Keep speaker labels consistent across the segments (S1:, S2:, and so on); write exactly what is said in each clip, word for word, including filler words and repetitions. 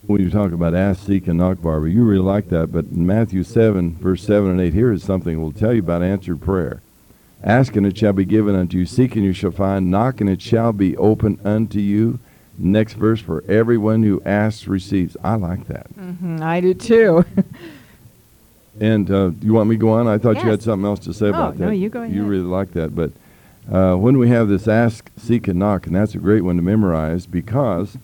S1: when you talk about ask, seek, and knock, Barbara, you really like that. But in Matthew seven, verse seven and eight, here is something we'll tell you about answered prayer. Ask, and it shall be given unto you. Seek, and you shall find. Knock, and it shall be open unto you. Next verse, for everyone who asks receives. I like that.
S2: Mm-hmm, I do too.
S1: And uh, you want me to go on? I thought
S2: Yes.
S1: you had something else to say
S2: Oh,
S1: about that.
S2: no, you go ahead.
S1: You really like that. But uh, when we have this ask, seek, and knock, and that's a great one to memorize, because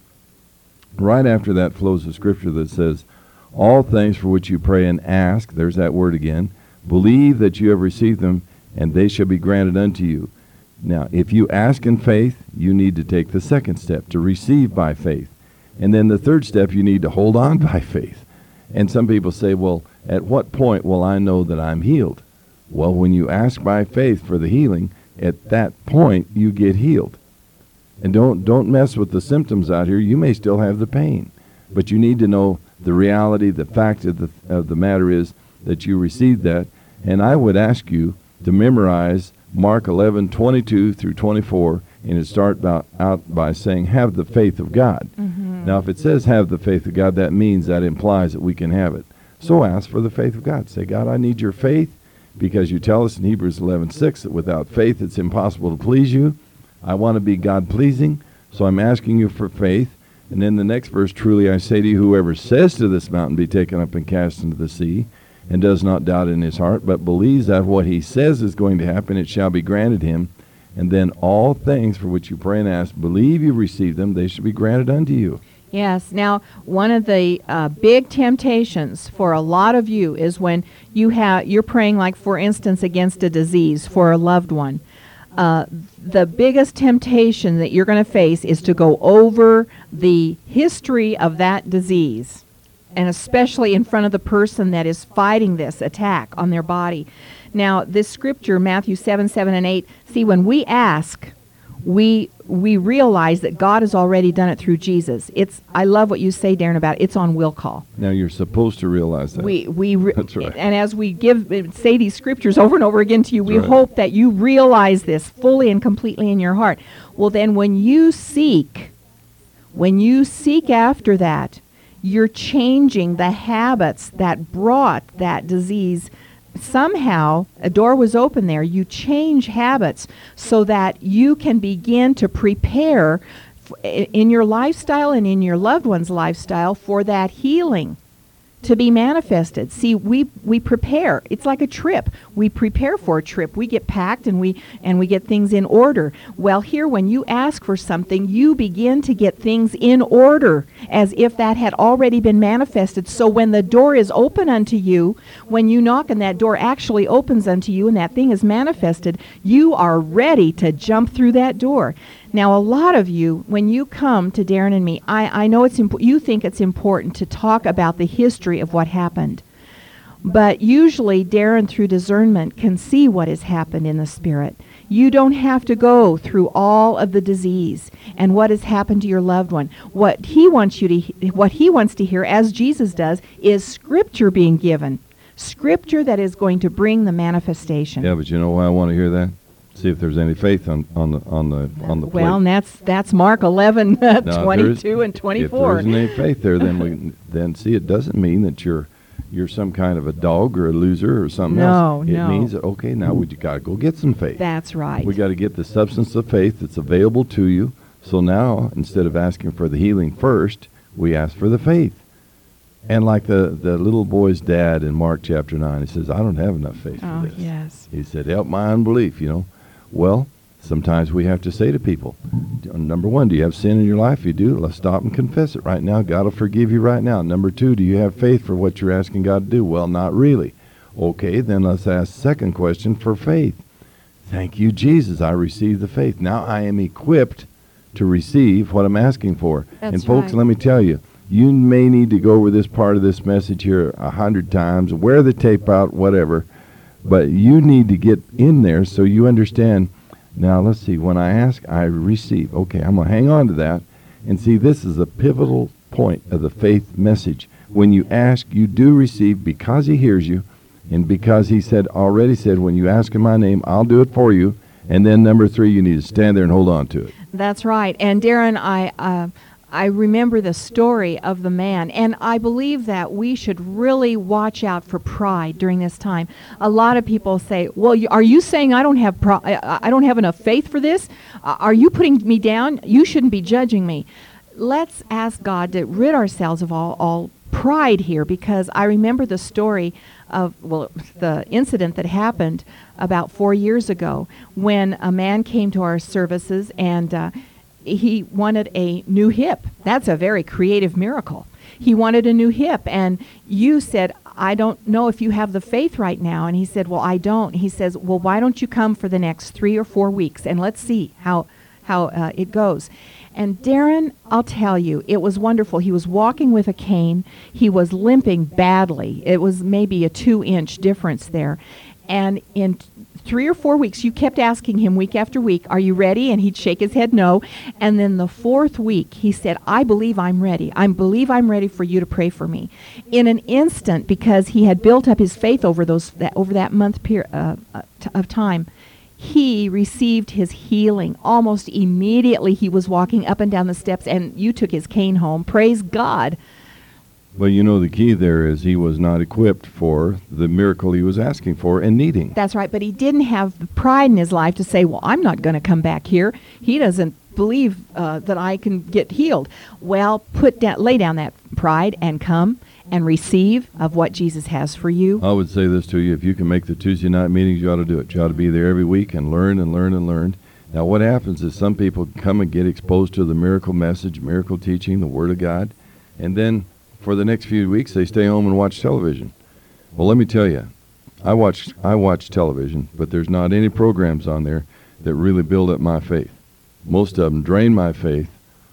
S1: right after that flows the scripture that says, all things for which you pray and ask, there's that word again, believe that you have received them, and they shall be granted unto you. Now, if you ask in faith, you need to take the second step, to receive by faith. And then the third step, you need to hold on by faith. And some people say, well, at what point will I know that I'm healed? Well, when you ask by faith for the healing, at that point, you get healed. And don't don't mess with the symptoms out here. You may still have the pain. But you need to know the reality, the fact of the, of the matter is that you received that. And I would ask you to memorize Mark eleven, twenty-two through twenty-four, and it start about, out by saying, have the faith of God.
S2: Mm-hmm.
S1: Now, if it says have the faith of God, that means that implies that we can have it. So ask for the faith of God. Say, God, I need your faith, because you tell us in Hebrews eleven six that without faith it's impossible to please you. I want to be God-pleasing, so I'm asking you for faith. And then the next verse, truly I say to you, whoever says to this mountain, be taken up and cast into the sea, and does not doubt in his heart, but believes that what he says is going to happen, it shall be granted him. And then all things for which you pray and ask, believe you receive them, they shall be granted unto you.
S2: Yes. Now, one of the uh, big temptations for a lot of you is when you have you're praying, like for instance, against a disease for a loved one. Uh, the biggest temptation that you're going to face is to go over the history of that disease, and especially in front of the person that is fighting this attack on their body. Now, this scripture, Matthew seven, seven, and eight, see, when we ask, we we realize that God has already done it through Jesus. It's I love what you say, Darren, about it's on will call.
S1: Now, you're supposed to realize that.
S2: We we re-
S1: That's right.
S2: And as we give say these scriptures over and over again to you, we
S1: That's right.
S2: hope that you realize this fully and completely in your heart. Well, then when you seek, when you seek after that, you're changing the habits that brought that disease. Somehow a door was open there. You change habits so that you can begin to prepare f- in your lifestyle and in your loved one's lifestyle for that healing to be manifested. See, we we prepare. It's like a trip. We prepare for a trip. We get packed and we and we get things in order. Well, here when you ask for something, you begin to get things in order as if that had already been manifested. So when the door is open unto you, when you knock and that door actually opens unto you and that thing is manifested, you are ready to jump through that door. Now, a lot of you, when you come to Darren and me, I, I know it's imp- you think it's important to talk about the history of what happened. But usually, Darren, through discernment, can see what has happened in the spirit. You don't have to go through all of the disease and what has happened to your loved one. What he wants you to, he- what he wants to hear, as Jesus does, is Scripture being given. Scripture that is going to bring the manifestation.
S1: Yeah, but you know why I want to hear that? See if there's any faith on, on the on the on the plate.
S2: Well, and that's that's Mark eleven, uh,
S1: Now, if
S2: twenty-two
S1: there is-
S2: and twenty-four.
S1: If there isn't any faith there, then we then see it doesn't mean that you're you're some kind of a dog or a loser or something
S2: No,
S1: else. It
S2: no.
S1: means that, okay, now we got to go get some faith.
S2: That's right.
S1: We got to get the substance of faith that's available to you. So now, instead of asking for the healing first, we ask for the faith. And like the, the little boy's dad in Mark chapter nine, he says, I don't have enough faith
S2: Oh,
S1: for this.
S2: yes.
S1: He said, help my unbelief, you know. Well, sometimes we have to say to people, number one, do you have sin in your life? If you do, let's stop and confess it right now. God will forgive you right now. Number two, do you have faith for what you're asking God to do? Well, not really. Okay, then let's ask the second question for faith. Thank you, Jesus. I received the faith. Now I am equipped to receive what I'm asking for.
S2: That's
S1: and folks,
S2: right.
S1: let me tell you, you may need to go over this part of this message here a hundred times, wear the tape out, whatever, but you need to get in there so you understand. Now, let's see, when I ask, I receive. Okay, I'm going to hang on to that. And see, this is a pivotal point of the faith message. When you ask, you do receive because he hears you, and because he said already said, when you ask in my name, I'll do it for you. And then number three, you need to stand there and hold on to it.
S2: That's right. And Darren, I uh, I remember the story of the man, and I believe that we should really watch out for pride during this time. A lot of people say, "Well, you, are you saying I don't have pro- I, I don't have enough faith for this? Uh, are you putting me down? You shouldn't be judging me." Let's ask God to rid ourselves of all all pride here, because I remember the story of, well, the incident that happened about four years ago when a man came to our services and uh, he wanted a new hip. That's a very creative miracle. He wanted a new hip, and you said, "I don't know if you have the faith right now." And he said, "Well, I don't." He says, "Well, why don't you come for the next three or four weeks, and let's see how how uh, it goes." And Darren, I'll tell you, it was wonderful. He was walking with a cane. He was limping badly. It was maybe a two-inch difference there. And in t- three or four weeks, you kept asking him week after week, "Are you ready?" And he'd shake his head no. And then the fourth week, he said, "I believe I'm ready. I believe I'm ready for you to pray for me." In an instant, because he had built up his faith over those that, over that month per, uh, uh, t- of time, he received his healing. Almost immediately, he was walking up and down the steps, and you took his cane home. Praise God.
S1: Well, you know, the key there is he was not equipped for the miracle he was asking for and needing.
S2: That's right, but he didn't have the pride in his life to say, "Well, I'm not going to come back here. He doesn't believe uh, that I can get healed." Well, put down, lay down that pride and come and receive of what Jesus has for you.
S1: I would say this to you: if you can make the Tuesday night meetings, you ought to do it. You ought to be there every week and learn and learn and learn. Now, what happens is some people come and get exposed to the miracle message, miracle teaching, the Word of God, and then for the next few weeks they stay home and watch television. Well, let me tell you, I watch I watch television, but there's not any programs on there that really build up my faith. Most of them drain my faith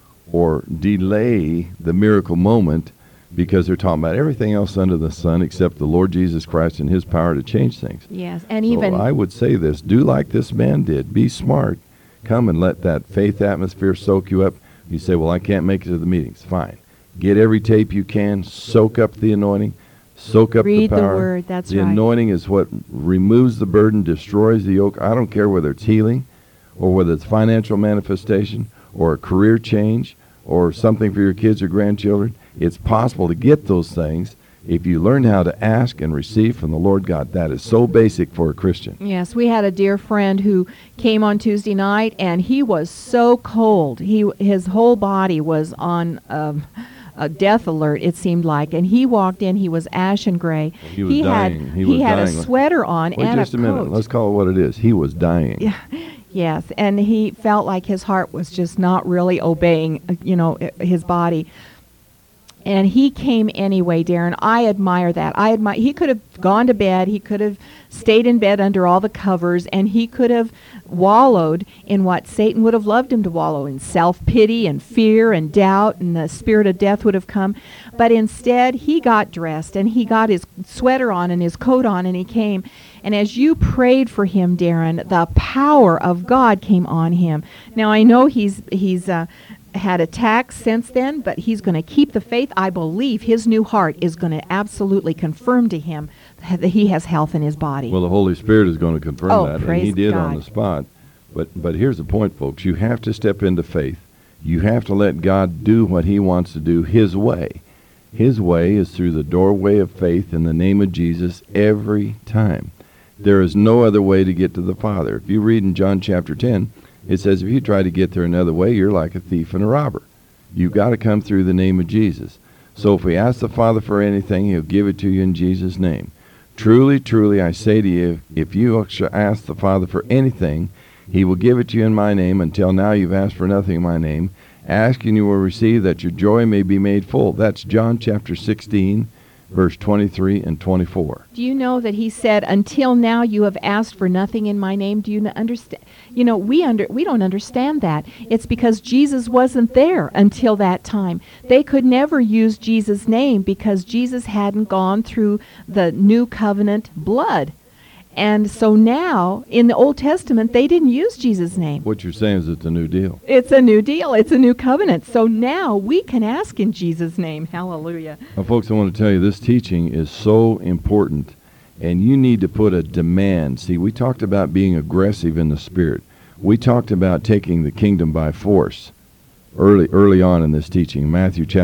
S1: or delay the miracle moment, because they're talking about everything else under the sun except the Lord Jesus Christ and his power to change things.
S2: Yes, and
S1: So
S2: even
S1: I would say this: do like this man did. Be smart. Come and let that faith atmosphere soak you up. You say, "Well, I can't make it to the meetings." Fine. Get every tape you can. Soak up the anointing. Soak up
S2: read
S1: the
S2: the
S1: power.
S2: word. That's
S1: the
S2: right.
S1: anointing is what removes the burden, destroys the yoke. I don't care whether it's healing or whether it's financial manifestation or a career change or something for your kids or grandchildren. It's possible to get those things if you learn how to ask and receive from the Lord God. That is so basic for a Christian.
S2: Yes, we had a dear friend who came on Tuesday night, and he was so cold. He his whole body was on um, a death alert, it seemed like. And he walked in. He was ashen gray.
S1: He was dying.
S2: Had,
S1: He was
S2: had
S1: dying.
S2: a sweater on
S1: Wait
S2: and
S1: just
S2: a
S1: a minute.
S2: coat.
S1: Let's call it what it is. He was dying.
S2: Yeah. Yes, and he felt like his heart was just not really obeying, uh, you know, i- his body. And he came anyway, Darren. I admire that. I admire. He could have gone to bed. He could have stayed in bed under all the covers, and he could have wallowed in what Satan would have loved him to wallow in: self-pity and fear and doubt, and the spirit of death would have come. But instead, he got dressed, and he got his sweater on and his coat on, and he came. And as you prayed for him, Darren, the power of God came on him. Now, I know he's he's uh, had attacks since then, but he's going to keep the faith. I believe his new heart is going to absolutely confirm to him that he has health in his body.
S1: Well, the Holy Spirit is going to confirm
S2: Oh,
S1: that, and
S2: praise
S1: he did on
S2: God.
S1: the spot. But but here's the point, folks. You have to step into faith. You have to let God do what he wants to do his way. His way is through the doorway of faith in the name of Jesus every time. There is no other way to get to the Father. If you read in John chapter ten, it says if you try to get there another way, you're like a thief and a robber. You've got to come through the name of Jesus. So if we ask the Father for anything, he'll give it to you in Jesus' name. Truly, truly, I say to you, if you shall ask the Father for anything, he will give it to you in my name. Until now you've asked for nothing in my name. Ask and you will receive, that your joy may be made full. That's John chapter sixteen, verse twenty-three and twenty-four.
S2: Do you know that he said, "Until now you have asked for nothing in my name"? Do you n- understand? You know, we under we don't understand that. It's because Jesus wasn't there until that time. They could never use Jesus' name because Jesus hadn't gone through the new covenant blood. And so now, in the Old Testament, they didn't use Jesus' name.
S1: What you're saying is it's a new deal.
S2: It's a new deal. It's a new covenant. So now we can ask in Jesus' name. Hallelujah.
S1: Now, folks, I want to tell you, this teaching is so important, and you need to put a demand. See, we talked about being aggressive in the Spirit. We talked about taking the kingdom by force. early early on in this teaching. Matthew chapter